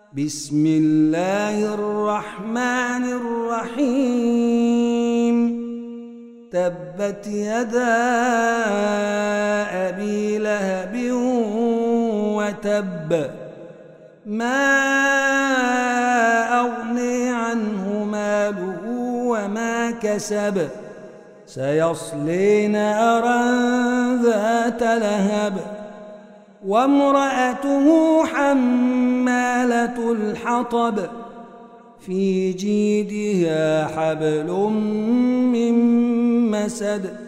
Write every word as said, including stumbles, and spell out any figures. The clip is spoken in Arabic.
بسم الله الرحمن الرحيم تبت يدا أبي لهب وتب ما أغني عنه ماله وما كسب سيصلي نارا ذات لهب وامرأته حمالة الحطب في جيدها حبل من مسد